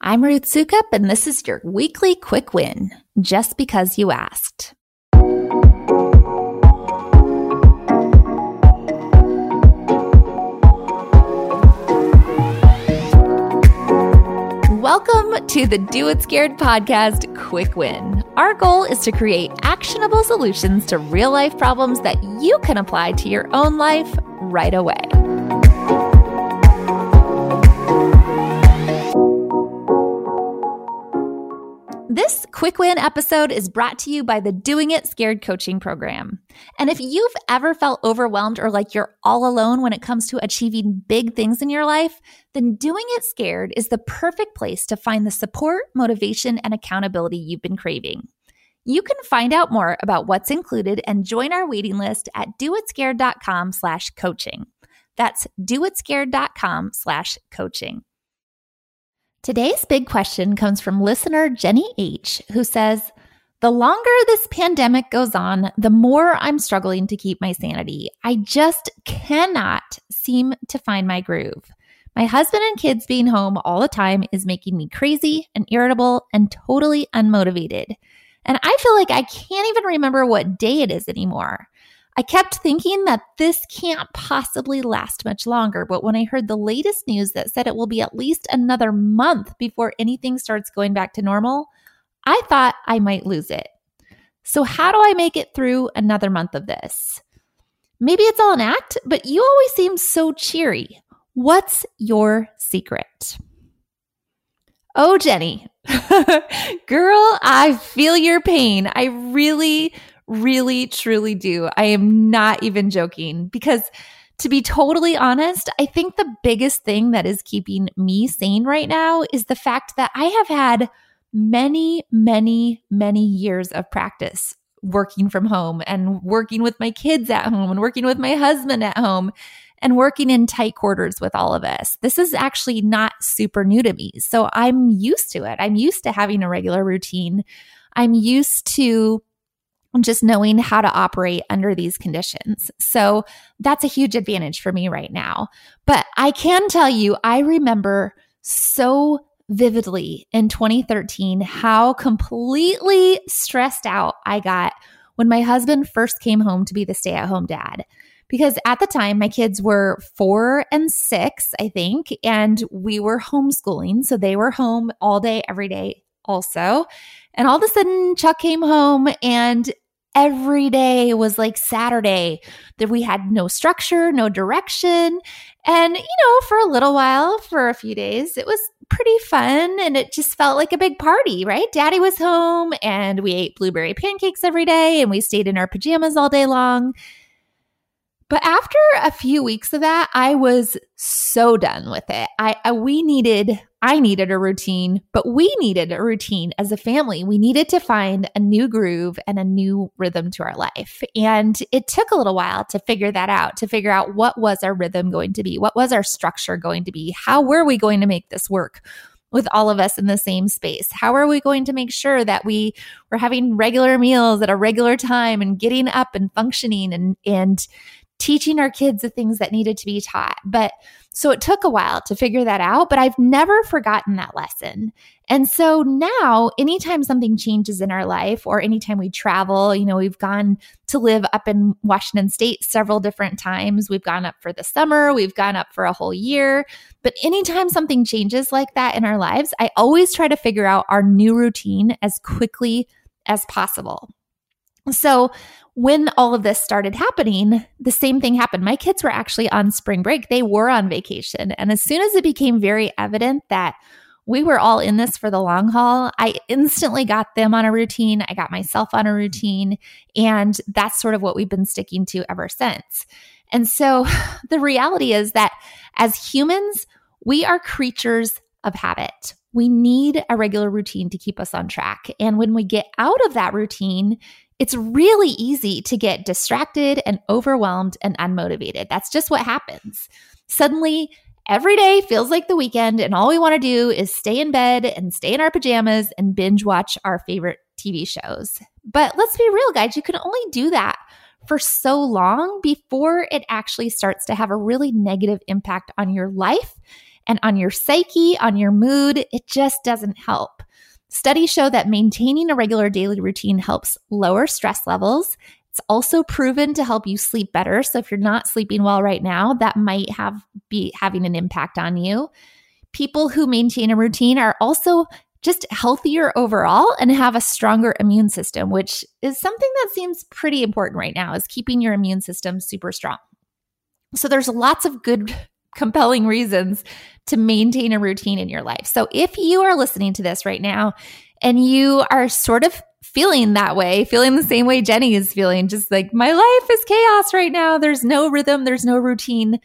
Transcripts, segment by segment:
I'm Ruth Soukup, and this is your weekly quick win, just because you asked. Welcome to the Do It Scared podcast Quick Win. Our goal is to create actionable solutions to real-life problems that you can apply to your own life right away. This Quick Win episode is brought to you by the Doing It Scared coaching program. And if you've ever felt overwhelmed or like you're all alone when it comes to achieving big things in your life, then Doing It Scared is the perfect place to find the support, motivation, and accountability you've been craving. You can find out more about what's included and join our waiting list at doitscared.com/coaching. That's doitscared.com/coaching. Today's big question comes from listener Jenny H., who says, "The longer this pandemic goes on, the more I'm struggling to keep my sanity. I just cannot seem to find my groove. My husband and kids being home all the time is making me crazy and irritable and totally unmotivated. And I feel like I can't even remember what day it is anymore. I kept thinking that this can't possibly last much longer, but when I heard the latest news that said it will be at least another month before anything starts going back to normal, I thought I might lose it. So how do I make it through another month of this? Maybe it's all an act, but you always seem so cheery. What's your secret?" Oh, Jenny, girl, I feel your pain. I really, truly do. I am not even joking because, to be totally honest, I think the biggest thing that is keeping me sane right now is the fact that I have had many years of practice working from home and working with my kids at home and working with my husband at home and working in tight quarters with all of us. This is actually not super new to me. So I'm used to it. I'm used to having a regular routine. I'm used to just knowing how to operate under these conditions. So that's a huge advantage for me right now. But I can tell you, I remember so vividly in 2013 how completely stressed out I got when my husband first came home to be the stay-at-home dad. Because at the time, my kids were 4 and 6, I think, and we were homeschooling. So they were home all day, every day also. And all of a sudden, Chuck came home and every day was like Saturday, that we had no structure, no direction. And, for a little while, for a few days, it was pretty fun. And it just felt like a big party, right? Daddy was home and we ate blueberry pancakes every day and we stayed in our pajamas all day long. But after a few weeks of that, I was so done with it. I needed a routine, but we needed a routine as a family. We needed to find a new groove and a new rhythm to our life. And it took a little while to figure that out, to figure out what was our rhythm going to be? What was our structure going to be? How were we going to make this work with all of us in the same space? How are we going to make sure that we were having regular meals at a regular time and getting up and functioning and teaching our kids the things that needed to be taught? But so it took a while to figure that out, but I've never forgotten that lesson. And so now, anytime something changes in our life or anytime we travel, we've gone to live up in Washington State several different times. We've gone up for the summer. We've gone up for a whole year. But anytime something changes like that in our lives, I always try to figure out our new routine as quickly as possible. So when all of this started happening, the same thing happened. My kids were actually on spring break. They were on vacation. And as soon as it became very evident that we were all in this for the long haul, I instantly got them on a routine. I got myself on a routine. And that's sort of what we've been sticking to ever since. And so the reality is that as humans, we are creatures of habit. We need a regular routine to keep us on track. And when we get out of that routine, it's really easy to get distracted and overwhelmed and unmotivated. That's just what happens. Suddenly, every day feels like the weekend, and all we want to do is stay in bed and stay in our pajamas and binge watch our favorite TV shows. But let's be real, guys, you can only do that for so long before it actually starts to have a really negative impact on your life And on your psyche, on your mood, it just doesn't help. Studies show that maintaining a regular daily routine helps lower stress levels. It's also proven to help you sleep better. So if you're not sleeping well right now, that might be having an impact on you. People who maintain a routine are also just healthier overall and have a stronger immune system, which is something that seems pretty important right now, is keeping your immune system super strong. So there's lots of good, compelling reasons to maintain a routine in your life. So if you are listening to this right now and you are sort of feeling that way, feeling the same way Jenny is feeling, just like my life is chaos right now, there's no rhythm, there's no routine,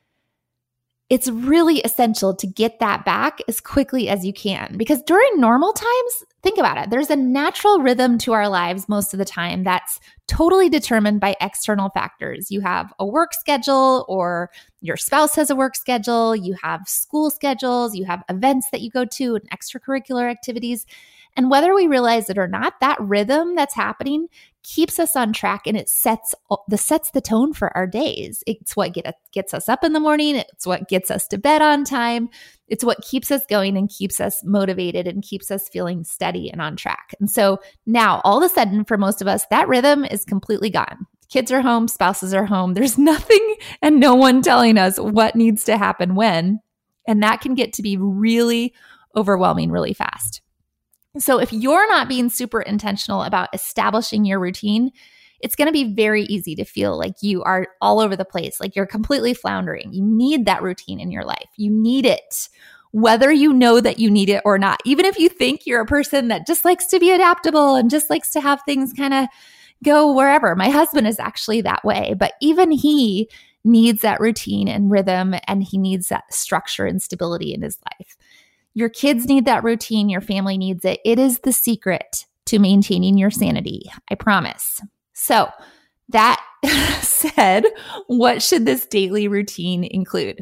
it's really essential to get that back as quickly as you can. Because during normal times, think about it, there's a natural rhythm to our lives most of the time that's totally determined by external factors. You have a work schedule, or your spouse has a work schedule, you have school schedules, you have events that you go to and extracurricular activities. And whether we realize it or not, that rhythm that's happening keeps us on track, and it sets the tone for our days. It's what gets us up in the morning. It's what gets us to bed on time. It's what keeps us going and keeps us motivated and keeps us feeling steady and on track. And so now, all of a sudden, for most of us, that rhythm is completely gone. Kids are home, spouses are home. There's nothing and no one telling us what needs to happen when. And that can get to be really overwhelming really fast. So if you're not being super intentional about establishing your routine, it's going to be very easy to feel like you are all over the place, like you're completely floundering. You need that routine in your life. You need it, whether you know that you need it or not. Even if you think you're a person that just likes to be adaptable and just likes to have things kind of go wherever. My husband is actually that way, but even he needs that routine and rhythm, and he needs that structure and stability in his life. Your kids need that routine. Your family needs it. It is the secret to maintaining your sanity. I promise. So that said, what should this daily routine include?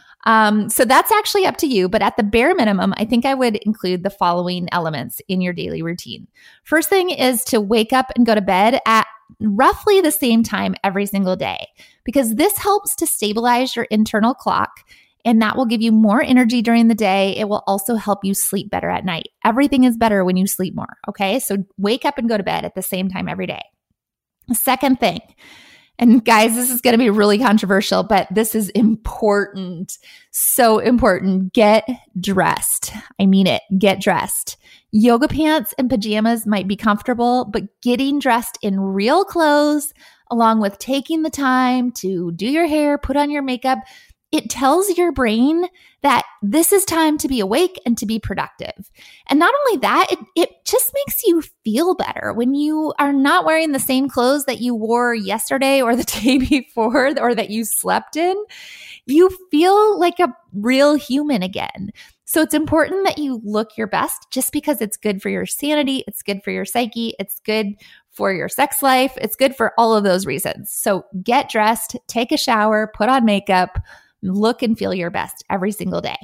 So that's actually up to you, but at the bare minimum, I think I would include the following elements in your daily routine. First thing is to wake up and go to bed at roughly the same time every single day, because this helps to stabilize your internal clock. And that will give you more energy during the day. It will also help you sleep better at night. Everything is better when you sleep more. Okay. So wake up and go to bed at the same time every day. Second thing, and guys, this is going to be really controversial, but this is important. So important. Get dressed. I mean it. Get dressed. Yoga pants and pajamas might be comfortable, but getting dressed in real clothes, along with taking the time to do your hair, put on your makeup, it tells your brain that this is time to be awake and to be productive. And not only that, it just makes you feel better when you are not wearing the same clothes that you wore yesterday or the day before or that you slept in. You feel like a real human again. So it's important that you look your best, just because it's good for your sanity, it's good for your psyche, it's good for your sex life, it's good for all of those reasons. So get dressed, take a shower, put on makeup, look and feel your best every single day.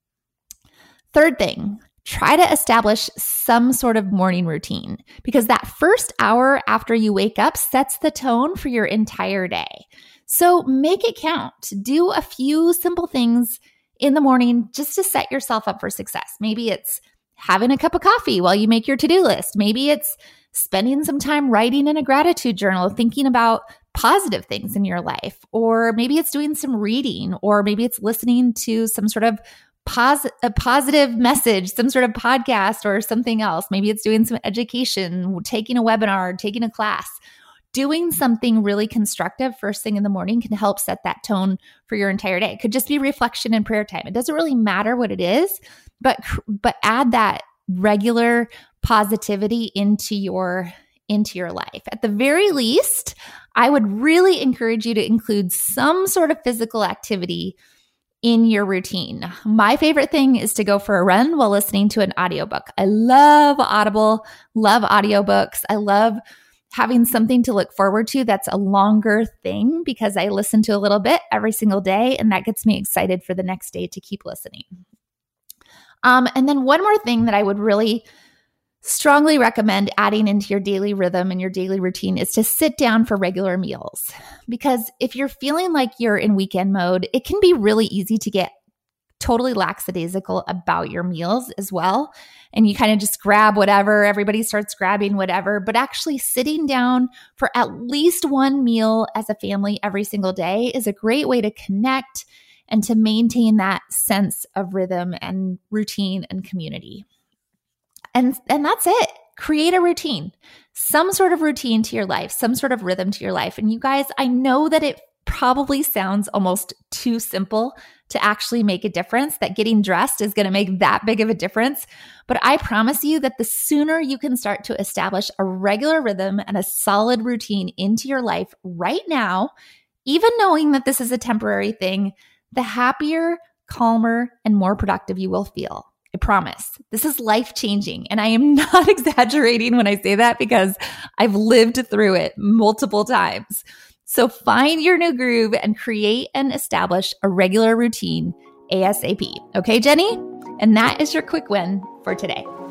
Third thing, try to establish some sort of morning routine, because that first hour after you wake up sets the tone for your entire day. So make it count. Do a few simple things in the morning just to set yourself up for success. Maybe it's having a cup of coffee while you make your to-do list. Maybe it's spending some time writing in a gratitude journal, thinking about positive things in your life. Or maybe it's doing some reading, or maybe it's listening to some sort of a positive message, some sort of podcast or something else. Maybe it's doing some education, taking a webinar, taking a class. Doing something really constructive first thing in the morning can help set that tone for your entire day. It could just be reflection and prayer time. It doesn't really matter what it is, but add that regular positivity into your life. At the very least, I would really encourage you to include some sort of physical activity in your routine. My favorite thing is to go for a run while listening to an audiobook. I love Audible, love audiobooks. I love having something to look forward to that's a longer thing, because I listen to a little bit every single day, and that gets me excited for the next day to keep listening. And then one more thing that I would really strongly recommend adding into your daily rhythm and your daily routine is to sit down for regular meals. Because if you're feeling like you're in weekend mode, it can be really easy to get totally lackadaisical about your meals as well. And you kind of just grab whatever, everybody starts grabbing whatever, but actually sitting down for at least one meal as a family every single day is a great way to connect and to maintain that sense of rhythm and routine and community. And that's it. Create a routine, some sort of routine to your life, some sort of rhythm to your life. And you guys, I know that it probably sounds almost too simple to actually make a difference, that getting dressed is going to make that big of a difference. But I promise you that the sooner you can start to establish a regular rhythm and a solid routine into your life right now, even knowing that this is a temporary thing, the happier, calmer, and more productive you will feel. I promise. This is life-changing. And I am not exaggerating when I say that because I've lived through it multiple times. So find your new groove and create and establish a regular routine ASAP. Okay, Jenny? And that is your quick win for today.